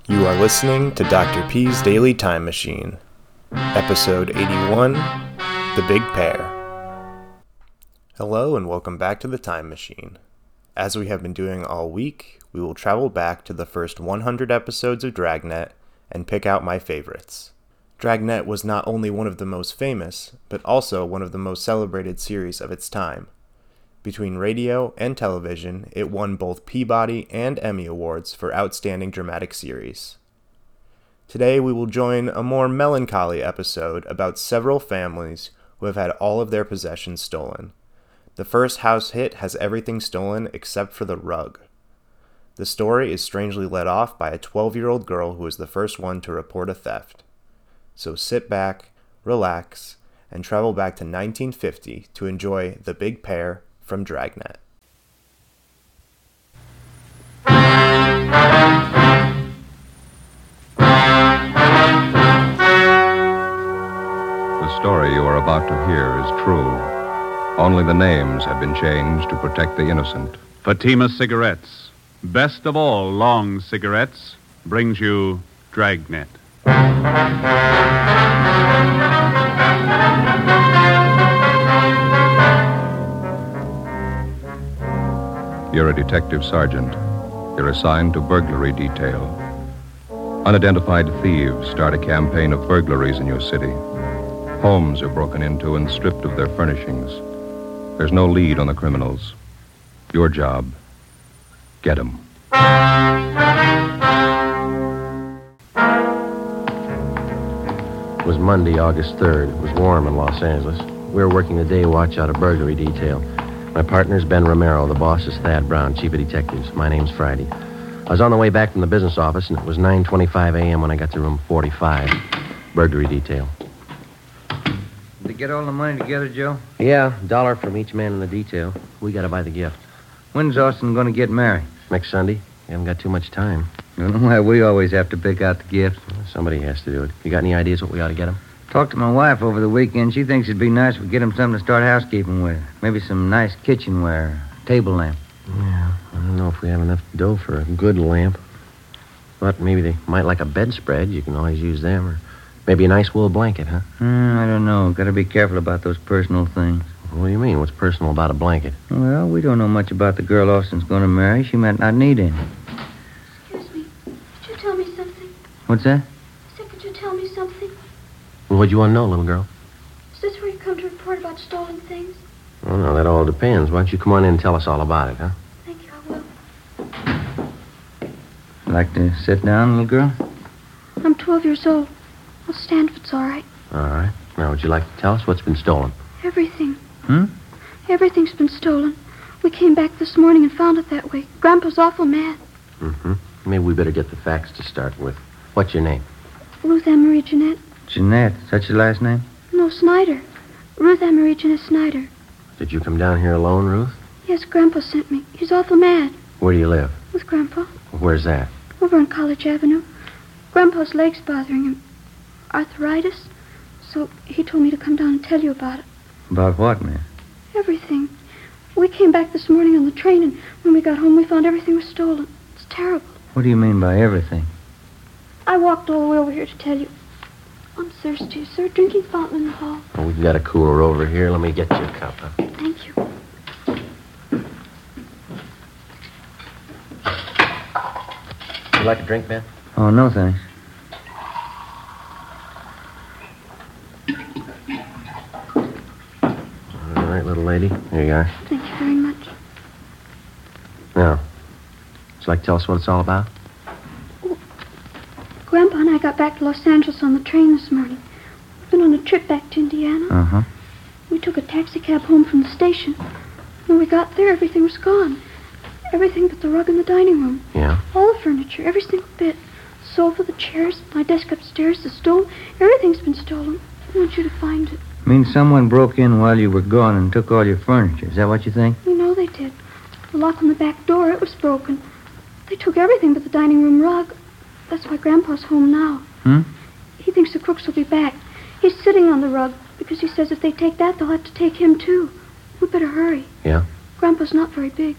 You are listening to Dr. P's Daily Time Machine, Episode 81, The Big Pair. Hello and welcome back to the Time Machine. As we have been doing all week, we will travel back to the first 100 episodes of Dragnet and pick out my favorites. Dragnet was not only one of the most famous, but also one of the most celebrated series of its time. Between radio and television, it won both Peabody and Emmy Awards for Outstanding Dramatic Series. Today we will join a more melancholy episode about several families who have had all of their possessions stolen. The first house hit has everything stolen except for the rug. The story is strangely led off by a 12-year-old girl who was the first one to report a theft. So sit back, relax, and travel back to 1950 to enjoy The Big Pair from Dragnet. The story you are about to hear is true. Only the names have been changed to protect the innocent. Fatima Cigarettes, best of all long cigarettes, brings you Dragnet. You're a detective sergeant. You're assigned to burglary detail. Unidentified thieves start a campaign of burglaries in your city. Homes are broken into and stripped of their furnishings. There's no lead on the criminals. Your job, get them. It was Monday, August 3rd. It was warm in Los Angeles. We were working the day watch out of burglary detail. My partner's Ben Romero. The boss is Thad Brown, chief of detectives. My name's Friday. I was on the way back from the business office, and it was 9:25 a.m. when I got to room 45, burglary detail. Did they get all the money together, Joe? Yeah, $1 from each man in the detail. We got to buy the gift. When's Austin going to get married? Next Sunday. We haven't got too much time. I don't know why we always have to pick out the gifts. Somebody has to do it. You got any ideas what we ought to get him? Talked to my wife over the weekend. She thinks it'd be nice if we get him something to start housekeeping with. Maybe some nice kitchenware, a table lamp. Yeah, I don't know if we have enough dough for a good lamp. But maybe they might like a bedspread. You can always use them. Or maybe a nice wool blanket, huh? I don't know. Got to be careful about those personal things. What do you mean? What's personal about a blanket? Well, we don't know much about the girl Austin's going to marry. She might not need any. Excuse me. Could you tell me something? What's that? I said, could you tell me something? Well, what do you want to know, little girl? Is this where you come to report about stolen things? Oh, no, that all depends. Why don't you come on in and tell us all about it, huh? Thank you, I will. Like to sit down, little girl? I'm 12 years old. I'll stand if it's all right. All right. Now, would you like to tell us what's been stolen? Everything. Hmm? Everything's been stolen. We came back this morning and found it that way. Grandpa's awful mad. Mm-hmm. Maybe we better get the facts to start with. What's your name? Ruth Anne-Marie Jeanette. Jeanette. Is that your last name? No, Snyder. Ruth Anne-Marie Jeanette Snyder. Did you come down here alone, Ruth? Yes, Grandpa sent me. He's awful mad. Where do you live? With Grandpa. Where's that? Over on College Avenue. Grandpa's leg's bothering him. Arthritis. So he told me to come down and tell you about it. About what, man? Everything. We came back this morning on the train, and when we got home, we found everything was stolen. It's terrible. What do you mean by everything? I walked all the way over here to tell you. I'm thirsty. Is there a drinking fountain in the hall? Oh, we've got a cooler over here. Let me get you a cup, huh? Thank you. You like a drink, Ben? Oh, no, thanks. All right, little lady. Here you are. Thank you very much. Now, would you like to tell us what it's all about? Grandpa and I got back to Los Angeles on the train this morning. We've been on a trip back to Indiana. Uh-huh. We took a taxi cab home from the station. When we got there, everything was gone. Everything but the rug in the dining room. Yeah? All the furniture, every single bit. The sofa, the chairs, my desk upstairs, the stove. Everything's been stolen. I want you to find it. Means someone broke in while you were gone and took all your furniture. Is that what you think? You know they did. The lock on the back door, it was broken. They took everything but the dining room rug. That's why Grandpa's home now. He thinks the crooks will be back. He's sitting on the rug because he says if they take that, they'll have to take him, too. We better hurry. Yeah? Grandpa's not very big.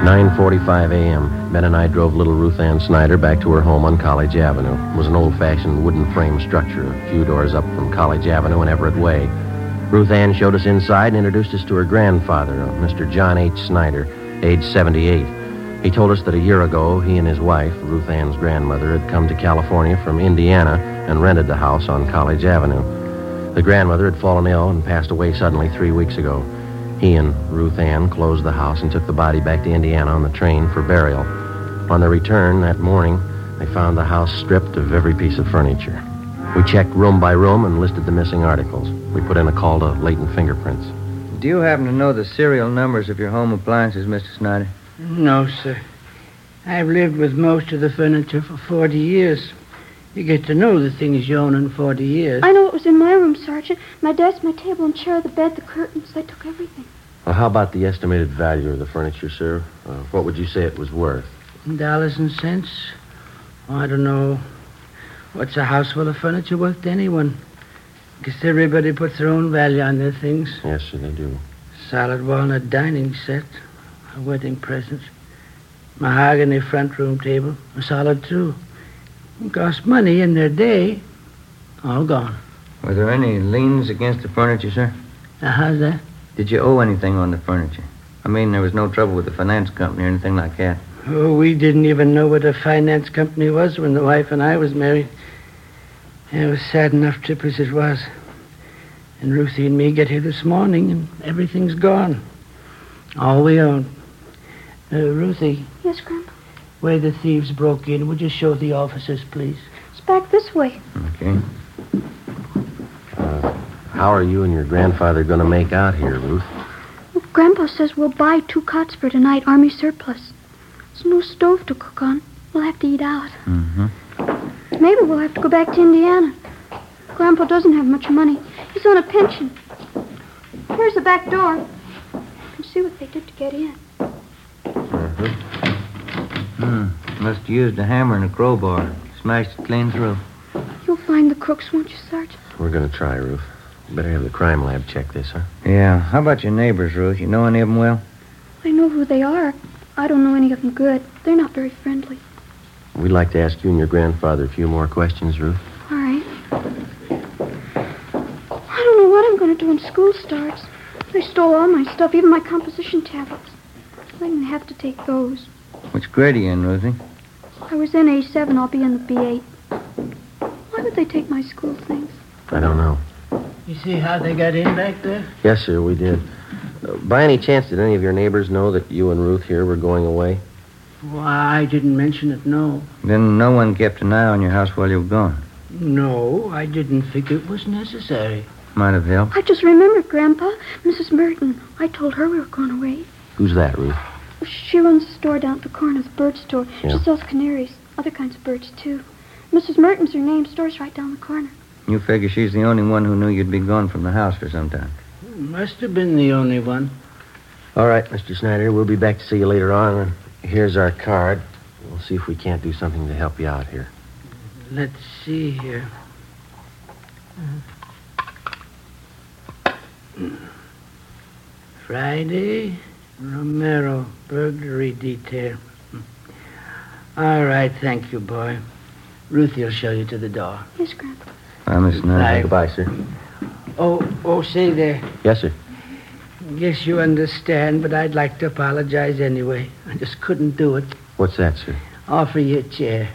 9:45 a.m. Ben and I drove little Ruth Ann Snyder back to her home on College Avenue. It was an old-fashioned wooden frame structure a few doors up from College Avenue and Everett Way. Ruth Ann showed us inside and introduced us to her grandfather, Mr. John H. Snyder, age 78. He told us that a year ago, he and his wife, Ruth Ann's grandmother, had come to California from Indiana and rented the house on College Avenue. The grandmother had fallen ill and passed away suddenly 3 weeks ago. He and Ruth Ann closed the house and took the body back to Indiana on the train for burial. On their return that morning, they found the house stripped of every piece of furniture. We checked room by room and listed the missing articles. We put in a call to latent fingerprints. Do you happen to know the serial numbers of your home appliances, Mr. Snyder? No, sir. I've lived with most of the furniture for 40 years. You get to know the things you own in 40 years. I know what was in my room, Sergeant. My desk, my table and chair, the bed, the curtains. They took everything. Well, how about the estimated value of the furniture, sir? What would you say it was worth? Dollars and cents? Oh, I don't know. What's a house full of furniture worth to anyone? Guess everybody puts their own value on their things. Yes, sir, they do. Solid walnut dining set, a wedding present, mahogany front room table, a solid too. It cost money in their day. All gone. Were there any liens against the furniture, sir? How's that? Did you owe anything on the furniture? I mean, there was no trouble with the finance company or anything like that. Oh, we didn't even know what a finance company was when the wife and I was married. It was sad enough trip as it was. And Ruthie and me get here this morning, and everything's gone. All we own. Ruthie, Yes, Grandpa? where the thieves broke in, would you show the officers, please? It's back this way. Okay. How are you and your grandfather going to make out here, Ruth? Well, Grandpa says we'll buy 2 cots for tonight, Army surplus. There's no stove to cook on. We'll have to eat out. Mm-hmm. Maybe we'll have to go back to Indiana. Grandpa doesn't have much money. He's on a pension. Here's the back door. You can see what they did to get in. Must have used a hammer and a crowbar. Smashed it clean through. You'll find the crooks, won't you, Sergeant? We're going to try, Ruth. Better have the crime lab check this, huh? Yeah. How about your neighbors, Ruth? You know any of them well? I know who they are. I don't know any of them good. They're not very friendly. We'd like to ask you and your grandfather a few more questions, Ruth. All right. I don't know what I'm going to do when school starts. They stole all my stuff, even my composition tablets. I didn't have to take those. Which grade are you in, Ruthie? I was in A7. I'll be in the B8. Why would they take my school things? I don't know. You see how they got in back there? Yes, sir, we did. By any chance, did any of your neighbors know that you and Ruth here were going away? Why, I didn't mention it, no. Then no one kept an eye on your house while you were gone. No, I didn't think it was necessary. Might have helped. I just remembered, Grandpa. Mrs. Merton. I told her we were going away. Who's that, Ruth? She runs a store down at the corner, the bird store. Yeah. She sells canaries, other kinds of birds, too. Mrs. Merton's her name. Store's right down the corner. You figure she's the only one who knew you'd be gone from the house for some time. Must have been the only one. All right, Mr. Snyder, we'll be back to see you later on. Here's our card. We'll see if we can't do something to help you out here. Let's see here. Friday, Romero, burglary detail. All right, thank you, boy. Ruthie will show you to the door. Yes, Grandpa. Miss Snyder. Right. Goodbye, sir. Oh, say there. Yes, sir. Guess you understand, but I'd like to apologize anyway. I just couldn't do it. What's that, sir? Offer you a chair.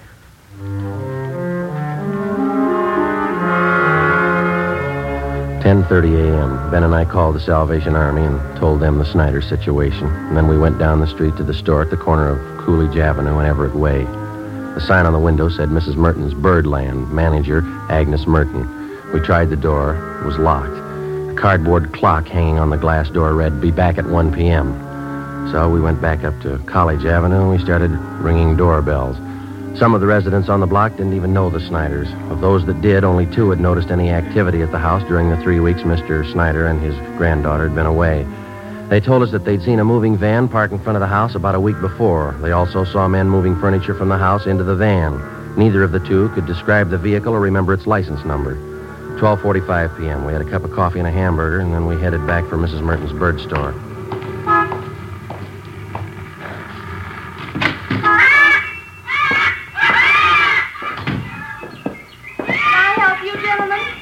10:30 a.m. Ben and I called the Salvation Army and told them the Snyder situation. And then we went down the street to the store at the corner of Coolidge Avenue and Everett Way. The sign on the window said Mrs. Merton's Birdland, manager Agnes Merton. We tried the door. It was locked. A cardboard clock hanging on the glass door read, "Be back at 1 p.m." So we went back up to College Avenue and we started ringing doorbells. Some of the residents on the block didn't even know the Snyders. Of those that did, only 2 had noticed any activity at the house during the 3 weeks Mr. Snyder and his granddaughter had been away. They told us that they'd seen a moving van parked in front of the house about a week before. They also saw men moving furniture from the house into the van. Neither of the 2 could describe the vehicle or remember its license number. 12:45 p.m. We had a cup of coffee and a hamburger, and then we headed back for Mrs. Merton's bird store.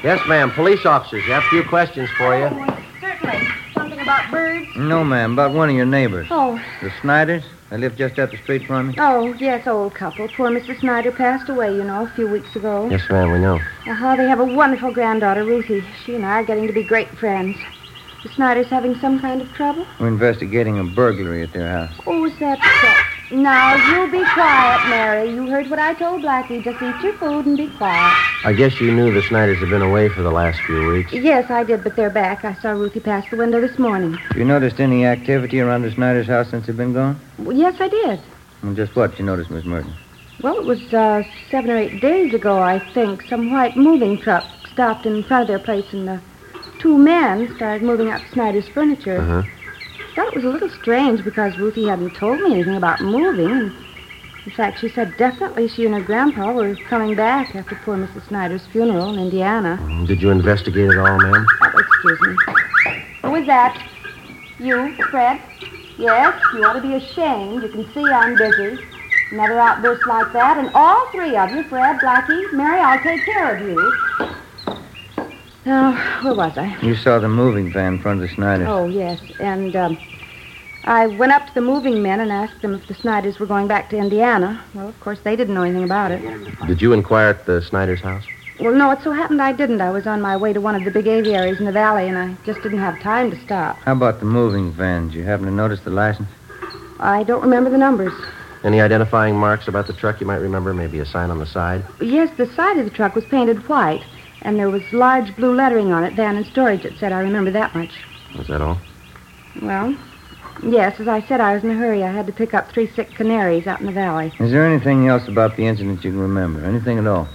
Yes, ma'am. Police officers. You have a few questions for you. Certainly. Something about birds? No, ma'am. About one of your neighbors. Oh. The Snyders. They live just up the street from me. Oh, yes, old couple. Poor Mrs. Snyder passed away, a few weeks ago. Yes, ma'am, we know. They have a wonderful granddaughter, Ruthie. She and I are getting to be great friends. The Snyders having some kind of trouble? We're investigating a burglary at their house. Oh, is that so? Now, you be quiet, Mary. You heard what I told Blackie. Just eat your food and be quiet. I guess you knew the Snyders have been away for the last few weeks. Yes, I did, but they're back. I saw Ruthie pass the window this morning. Have you noticed any activity around the Snyders' house since they've been gone? Well, yes, I did. Well, just what did you notice, Miss Merton? Well, it was 7 or 8 days ago, I think. Some white moving truck stopped in front of their place, and the 2 men started moving out Snyder's furniture. Uh-huh. Thought it was a little strange because Ruthie hadn't told me anything about moving. And in fact, she said definitely she and her grandpa were coming back after poor Mrs. Snyder's funeral in Indiana. Did you investigate it all, ma'am? Oh, excuse me. Who is that? You, Fred? Yes, you ought to be ashamed. You can see I'm busy. Another outburst like that, and all 3 of you, Fred, Blackie, Mary, I'll take care of you. Now, where was I? You saw the moving van in front of the Snyders. Oh, yes. And I went up to the moving men and asked them if the Snyders were going back to Indiana. Well, of course, they didn't know anything about it. Did you inquire at the Snyders' house? Well, no, it so happened I didn't. I was on my way to one of the big aviaries in the valley, and I just didn't have time to stop. How about the moving van? Did you happen to notice the license? I don't remember the numbers. Any identifying marks about the truck you might remember? Maybe a sign on the side? Yes, the side of the truck was painted white, and there was large blue lettering on it, van and storage, it said. I remember that much. Was that all? Well, yes, as I said, I was in a hurry. I had to pick up 3 sick canaries out in the valley. Is there anything else about the incident you can remember? Anything at all?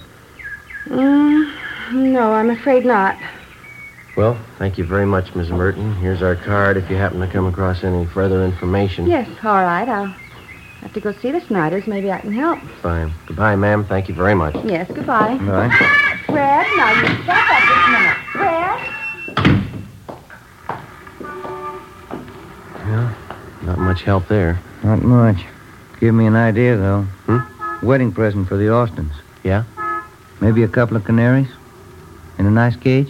No, I'm afraid not. Well, thank you very much, Miss Merton. Here's our card if you happen to come across any further information. Yes, all right. I'll have to go see the Snyders. Maybe I can help. Fine. Goodbye, ma'am. Thank you very much. Yes, goodbye. Right. Fred, now you step up just a minute. Fred? Yeah, not much help there. Not much. Give me an idea, though. Wedding present for the Austins. Yeah? Maybe a couple of canaries? In a nice cage?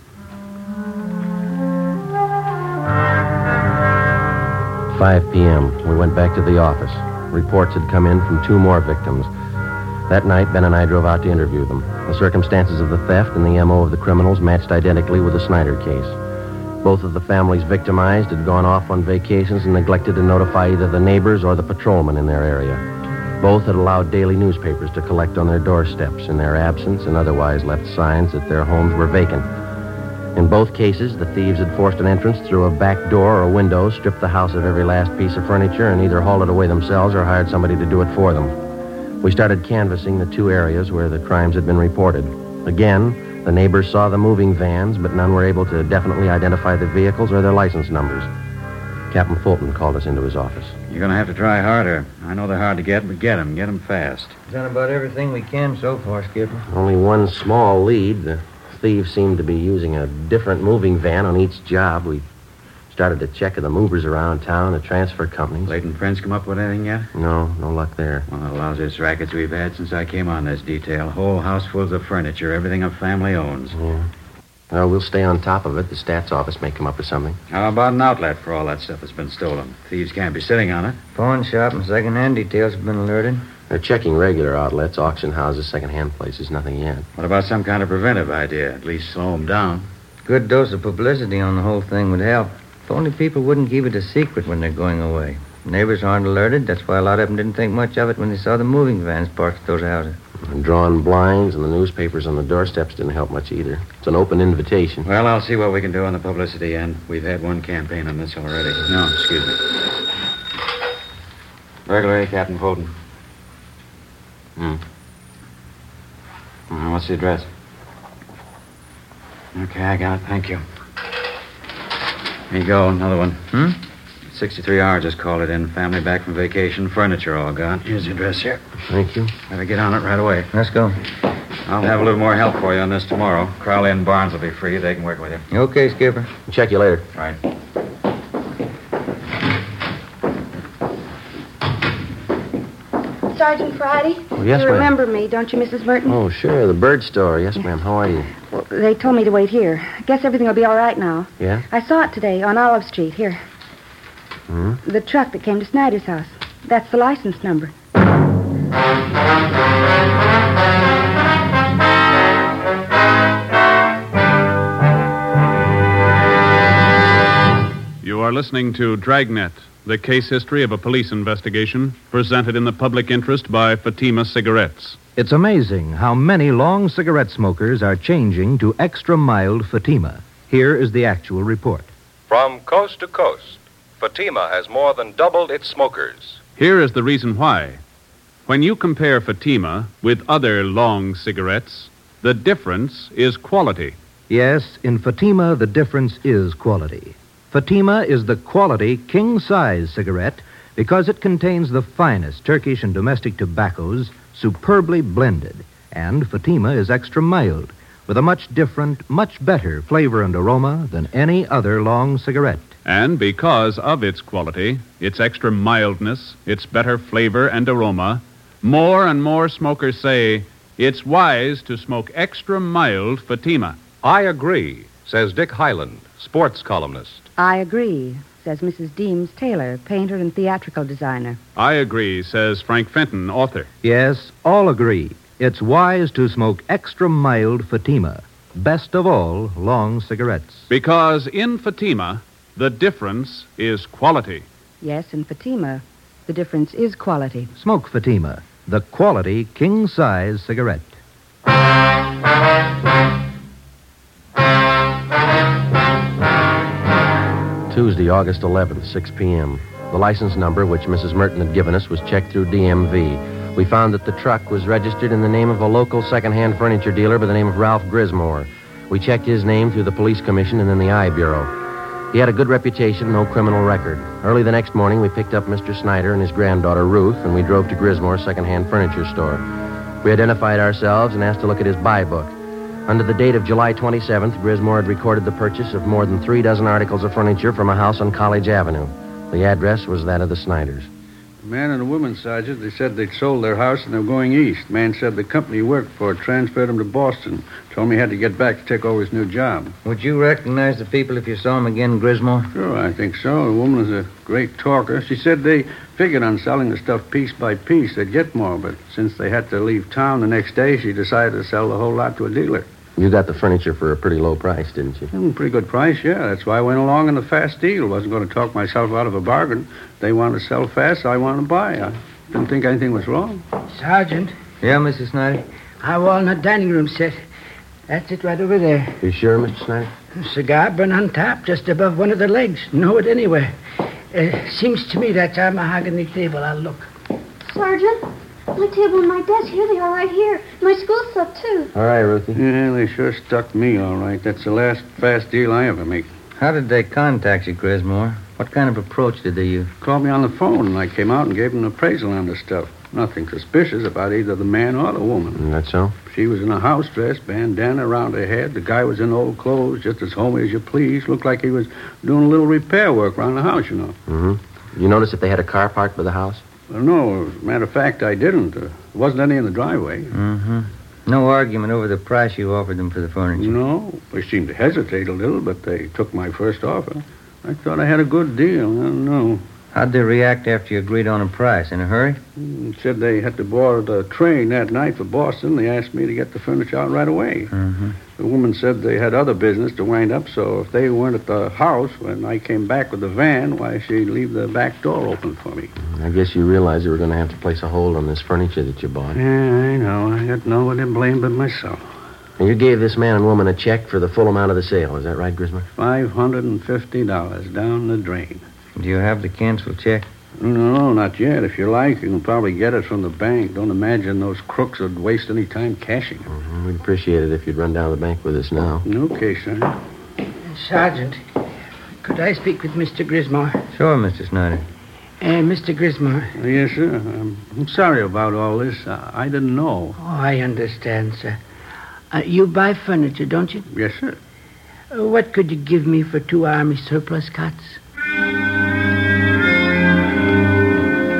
At 5 p.m., we went back to the office. Reports had come in from 2 more victims. That night, Ben and I drove out to interview them. The circumstances of the theft and the M.O. of the criminals matched identically with the Snyder case. Both of the families victimized had gone off on vacations and neglected to notify either the neighbors or the patrolmen in their area. Both had allowed daily newspapers to collect on their doorsteps in their absence and otherwise left signs that their homes were vacant. In both cases, the thieves had forced an entrance through a back door or window, stripped the house of every last piece of furniture, and either hauled it away themselves or hired somebody to do it for them. We started canvassing the 2 areas where the crimes had been reported. Again, the neighbors saw the moving vans, but none were able to definitely identify the vehicles or their license numbers. Captain Fulton called us into his office. You're going to have to try harder. I know they're hard to get, but get them fast. Done about everything we can so far, Skipper. Only one small lead. The thieves seemed to be using a different moving van on each job. We started to check the movers around town, the transfer companies. Leighton Prince come up with anything yet? No luck there. One of the lousiest rackets we've had since I came on this detail. Whole house full of furniture, everything a family owns. Yeah. Well, we'll stay on top of it. The stats office may come up with something. How about an outlet for all that stuff that's been stolen? Thieves can't be sitting on it. Pawn shop and second-hand details have been alerted. They're checking regular outlets, auction houses, second-hand places. Nothing yet. What about some kind of preventive idea? At least slow them down. Good dose of publicity on the whole thing would help. If only people wouldn't keep it a secret when they're going away. Neighbors aren't alerted. That's why a lot of them didn't think much of it when they saw the moving vans parked at those houses. And drawn blinds and the newspapers on the doorsteps didn't help much either. It's an open invitation. Well, I'll see what we can do on the publicity end. We've had 1 campaign on this already. No, excuse me. Burglary, Captain Fulton. What's the address? Okay, I got it. Thank you. Here you go, another one. 63 hours just called it in. Family back from vacation. Furniture all gone. Here's the address here. Thank you. Better get on it right away. Let's go. I'll have a little more help for you on this tomorrow. Crowley and Barnes will be free. They can work with you. Okay, Skipper. Check you later. Right. Sergeant Friday. Oh, yes, You ma'am. remember me, don't you, Mrs. Merton? Oh, sure, the bird store. Yes, ma'am. How are you? Well, they told me to wait here. I guess everything will be all right now. Yeah? I saw it today on Olive Street. Here. Hmm? The truck that came to Snyder's house. That's the license number. You are listening to Dragnet, the case history of a police investigation, presented in the public interest by Fatima Cigarettes. It's amazing how many long cigarette smokers are changing to extra mild Fatima. Here is the actual report. From coast to coast, Fatima has more than doubled its smokers. Here is the reason why. When you compare Fatima with other long cigarettes, the difference is quality. Yes, in Fatima, the difference is quality. Fatima is the quality king-size cigarette because it contains the finest Turkish and domestic tobaccos superbly blended. And Fatima is extra mild, with a much different, much better flavor and aroma than any other long cigarette. And because of its quality, its extra mildness, its better flavor and aroma, more and more smokers say it's wise to smoke extra mild Fatima. I agree, says Dick Hyland, sports columnist. I agree, says Mrs. Deems Taylor, painter and theatrical designer. I agree, says Frank Fenton, author. Yes, all agree. It's wise to smoke extra mild Fatima. Best of all, long cigarettes. Because in Fatima, the difference is quality. Yes, in Fatima, the difference is quality. Smoke Fatima, the quality king-size cigarette. Tuesday, August 11th, 6 p.m. The license number, which Mrs. Merton had given us, was checked through DMV. We found that the truck was registered in the name of a local second-hand furniture dealer by the name of Ralph Grismore. We checked his name through the police commission and then the I Bureau. He had a good reputation, no criminal record. Early the next morning, we picked up Mr. Snyder and his granddaughter, Ruth, and we drove to Grismore's second-hand furniture store. We identified ourselves and asked to look at his buy book. Under the date of July 27th, Grismore had recorded the purchase of more than 3 dozen articles of furniture from a house on College Avenue. The address was that of the Snyders. The man and the woman, Sergeant, they said they'd sold their house and they were going east. Man said the company he worked for transferred him to Boston. Told me he had to get back to take over his new job. Would you recognize the people if you saw them again, Grismore? Sure, I think so. The woman was a great talker. She said they figured on selling the stuff piece by piece. They'd get more, but since they had to leave town the next day, she decided to sell the whole lot to a dealer. You got the furniture for a pretty low price, didn't you? Pretty good price, yeah. That's why I went along in the fast deal. Wasn't going to talk myself out of a bargain. They wanted to sell fast, so I wanted to buy. I didn't think anything was wrong. Sergeant, Yeah, Mrs. Snyder? our walnut dining room set. That's it right over there. You sure, Mr. Snyder? Cigar burn on top, just above one of the legs. Know it anywhere. Seems to me that's our mahogany table. I'll look. Sergeant, my table and my desk, here they are right here. My school stuff, too. All right, Ruthie. Yeah, they sure stuck me all right. That's the last fast deal I ever make. How did they contact you, Grismore? What kind of approach did they use? Called me on the phone, and I came out and gave them an appraisal on the stuff. Nothing suspicious about either the man or the woman. That's so? She was in a house dress, bandana around her head. The guy was in old clothes, just as homey as you please. Looked like he was doing a little repair work around the house, you know. Mm-hmm. You notice if they had a car parked by the house? Well, no, as a matter of fact, I didn't. There wasn't any in the driveway. Mm-hmm. No argument over the price you offered them for the furniture? No. They seemed to hesitate a little, but they took my first offer. I thought I had a good deal. I don't know. How'd they react after you agreed on a price? In a hurry? Said they had to board the train that night for Boston. They asked me to get the furniture out right away. Mm-hmm. The woman said they had other business to wind up, so if they weren't at the house when I came back with the van, why, she'd leave the back door open for me. I guess you realized you were going to have to place a hold on this furniture that you bought. Yeah, I know. I got no one to blame but myself. And you gave this man and woman a check for the full amount of the sale. Is that right, Grismer? $550 down the drain. Do you have the canceled check? No, not yet. If you like, you can probably get it from the bank. Don't imagine those crooks would waste any time cashing it. Mm-hmm. We'd appreciate it if you'd run down to the bank with us now. Okay, sir. Sergeant, could I speak with Mr. Grismore? Sure, Mr. Snyder. Mr. Grismore. Yes, sir. I'm sorry about all this. I didn't know. Oh, I understand, sir. You buy furniture, don't you? Yes, sir. What could you give me for 2 Army surplus cots?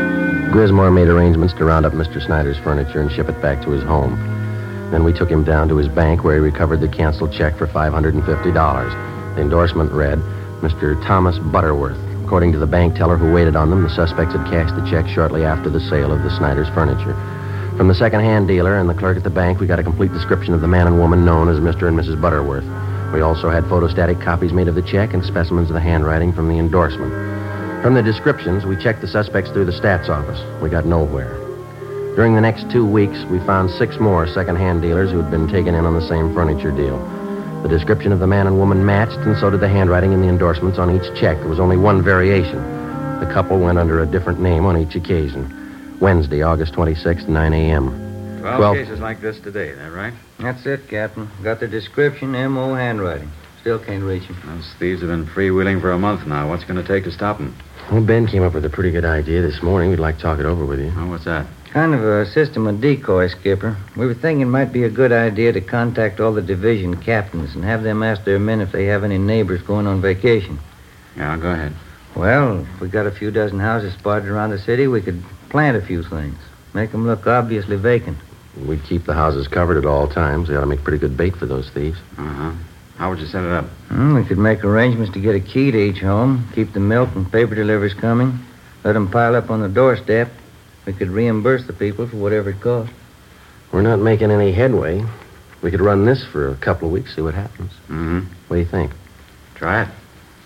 Grismore made arrangements to round up Mr. Snyder's furniture and ship it back to his home. Then we took him down to his bank where he recovered the canceled check for $550. The endorsement read, Mr. Thomas Butterworth. According to the bank teller who waited on them, the suspects had cashed the check shortly after the sale of the Snyder's furniture. From the second-hand dealer and the clerk at the bank, we got a complete description of the man and woman known as Mr. and Mrs. Butterworth. We also had photostatic copies made of the check and specimens of the handwriting from the endorsement. From the descriptions, we checked the suspects through the stats office. We got nowhere. During the next 2 weeks, we found 6 more second-hand dealers who had been taken in on the same furniture deal. The description of the man and woman matched, and so did the handwriting and the endorsements on each check. There was only one variation. The couple went under a different name on each occasion. Wednesday, August 26th, 9 a.m. 12 cases like this today, is that right? That's it, Captain. Got the description, M.O. handwriting. Still can't reach him. Those thieves have been freewheeling for a month now. What's going to take to stop them? Well, Ben came up with a pretty good idea this morning. We'd like to talk it over with you. Oh, what's that? Kind of a system of decoy, Skipper. We were thinking it might be a good idea to contact all the division captains and have them ask their men if they have any neighbors going on vacation. Yeah, go ahead. Well, if we got a few dozen houses spotted around the city, we could plant a few things. Make them look obviously vacant. We'd keep the houses covered at all times. They ought to make pretty good bait for those thieves. Uh-huh. How would you set it up? We could make arrangements to get a key to each home, keep the milk and paper deliveries coming, let them pile up on the doorstep. We could reimburse the people for whatever it cost. We're not making any headway. We could run this for a couple of weeks, see what happens. Mm-hmm. What do you think? Try it.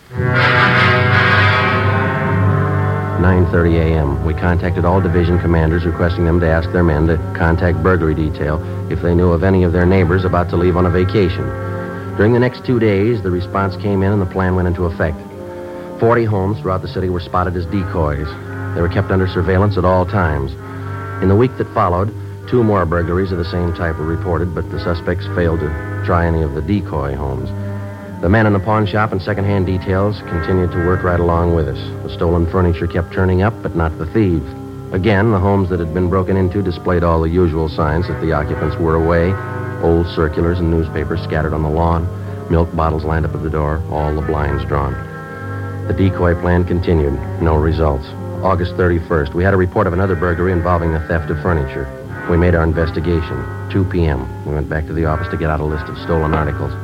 9:30 a.m. We contacted all division commanders requesting them to ask their men to contact burglary detail if they knew of any of their neighbors about to leave on a vacation. During the next 2 days, the response came in and the plan went into effect. 40 homes throughout the city were spotted as decoys. They were kept under surveillance at all times. In the week that followed, 2 more burglaries of the same type were reported, but the suspects failed to try any of the decoy homes. The men in the pawn shop and second-hand details continued to work right along with us. The stolen furniture kept turning up, but not the thieves. Again, the homes that had been broken into displayed all the usual signs that the occupants were away. Old circulars and newspapers scattered on the lawn, milk bottles lined up at the door, all the blinds drawn. The decoy plan continued. No results. August 31st, we had a report of another burglary involving the theft of furniture. We made our investigation. 2 p.m. We went back to the office to get out a list of stolen articles.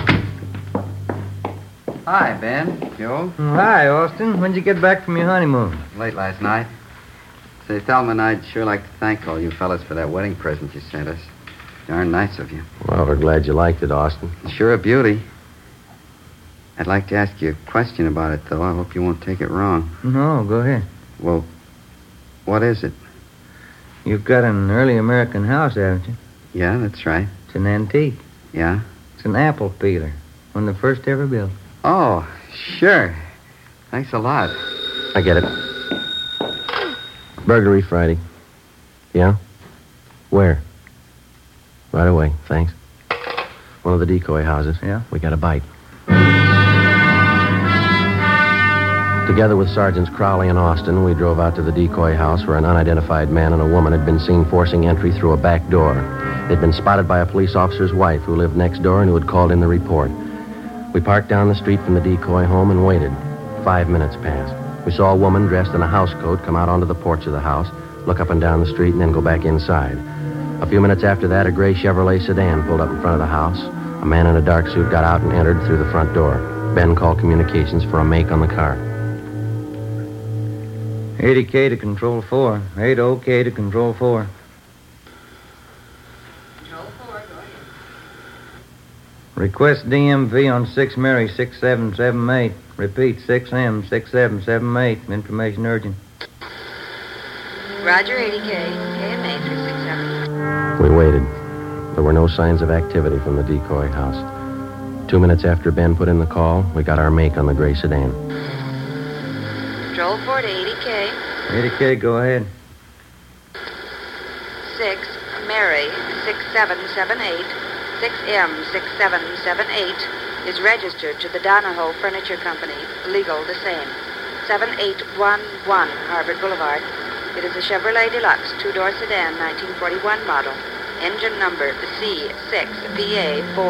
Hi, Ben. Joe? Hi, Austin. When'd you get back from your honeymoon? Late last night. Say, Thelma, I'd sure like to thank all you fellas for that wedding present you sent us. Darn nice of you. Well, we're glad you liked it, Austin. Sure a beauty. I'd like to ask you a question about it, though. I hope you won't take it wrong. No, go ahead. Well, what is it? You've got an early American house, haven't you? Yeah, that's right. It's an antique. Yeah? It's an apple peeler. One of the first ever built. Oh, sure. Thanks a lot. I get it. Burglary Friday. Yeah? Where? Right away, thanks. One of the decoy houses. Yeah? We got a bite. Together with Sergeants Crowley and Austin, we drove out to the decoy house where an unidentified man and a woman had been seen forcing entry through a back door. They'd been spotted by a police officer's wife who lived next door and who had called in the report. We parked down the street from the decoy home and waited. 5 minutes passed. We saw a woman dressed in a housecoat come out onto the porch of the house, look up and down the street, and then go back inside. A few minutes after that, a gray Chevrolet sedan pulled up in front of the house. A man in a dark suit got out and entered through the front door. Ben called communications for a make on the car. 80K to Control 4. 80K to Control 4. Request DMV on 6 Mary 6778. Repeat, 6M 6778. Information urgent. Roger, 80K. KMA 367. We waited. There were no signs of activity from the decoy house. 2 minutes after Ben put in the call, we got our make on the gray sedan. Control 4 to 80K. 80K, go ahead. 6 Mary 6778. 6M 6778 is registered to the Donahoe Furniture Company, legal the same. 7811 Harvard Boulevard. It is a Chevrolet Deluxe two-door sedan, 1941 model. Engine number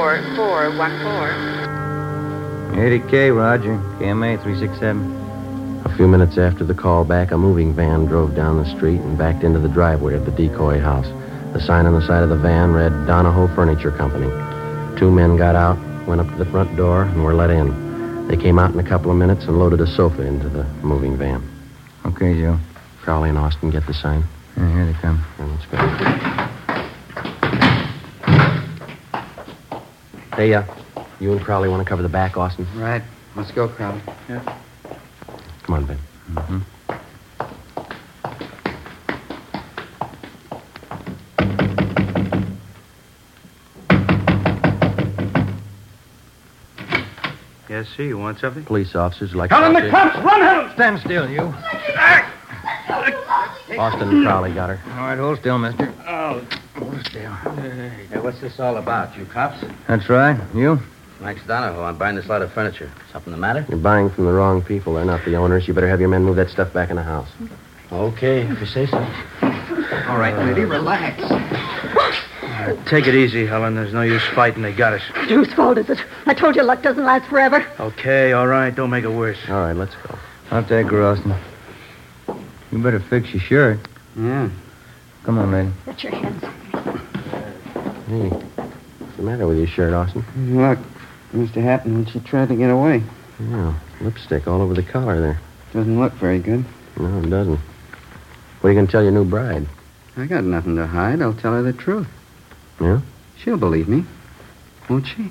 C6VA4414. 80K, Roger. KMA 367. A few minutes after the call back, a moving van drove down the street and backed into the driveway of the decoy house. The sign on the side of the van read Donahoe Furniture Company. 2 men got out, went up to the front door, and were let in. They came out in a couple of minutes and loaded a sofa into the moving van. Okay, Joe. Crowley and Austin get the sign. Yeah, here they come. Let's go. Hey, you and Crowley want to cover the back, Austin? Right. Let's go, Crowley. Yeah. Come on, Ben. Mm-hmm. Yes, sir. You want something? Police officers like... Call in the cops! Run, hell! Stand still, you. Austin and Crowley got her. All right, hold still, mister. Oh, hold still. Hey, what's this all about, you cops? That's right. You? Max Donahoe. I'm buying this lot of furniture. Something the matter? You're buying from the wrong people. They're not the owners. You better have your men move that stuff back in the house. Okay, if you say so. All right, lady, relax. Take it easy, Helen. There's no use fighting. They got us. Whose fault is it? I told you luck doesn't last forever. Okay, all right. Don't make it worse. All right, let's go. I'll take her, Austin. You better fix your shirt. Yeah. Come on, lady. Get your hands. Hey, what's the matter with your shirt, Austin? Look, must have happened when she tried to get away. Yeah, lipstick all over the collar there. Doesn't look very good. No, it doesn't. What are you going to tell your new bride? I got nothing to hide. I'll tell her the truth. Yeah? She'll believe me. Won't she?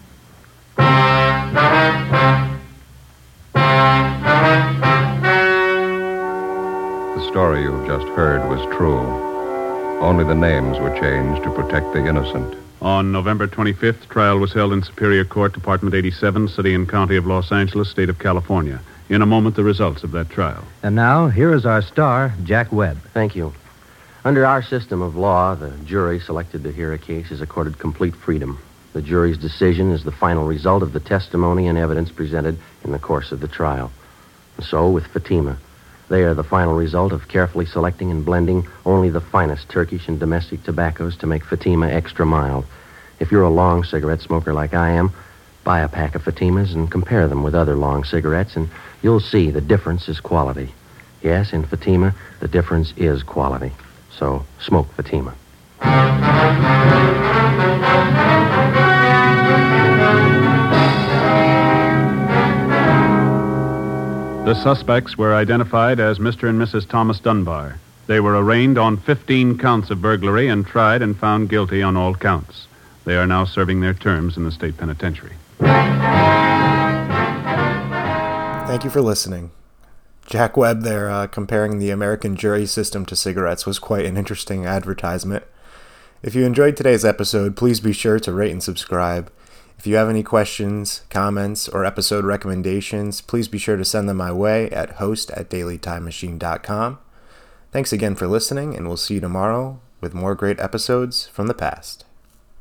The story you've just heard was true. Only the names were changed to protect the innocent. On November 25th, trial was held in Superior Court, Department 87, City and County of Los Angeles, State of California. In a moment, the results of that trial. And now, here is our star, Jack Webb. Thank you. Under our system of law, the jury selected to hear a case is accorded complete freedom. The jury's decision is the final result of the testimony and evidence presented in the course of the trial. And so, with Fatima, they are the final result of carefully selecting and blending only the finest Turkish and domestic tobaccos to make Fatima extra mild. If you're a long cigarette smoker like I am, buy a pack of Fatimas and compare them with other long cigarettes, and you'll see the difference is quality. Yes, in Fatima, the difference is quality. So, smoke Fatima. The suspects were identified as Mr. and Mrs. Thomas Dunbar. They were arraigned on 15 counts of burglary and tried and found guilty on all counts. They are now serving their terms in the state penitentiary. Thank you for listening. Jack Webb there comparing the American jury system to cigarettes was quite an interesting advertisement. If you enjoyed today's episode, please be sure to rate and subscribe. If you have any questions, comments, or episode recommendations, please be sure to send them my way at host@dailytimemachine.com. Thanks again for listening, and we'll see you tomorrow with more great episodes from the past.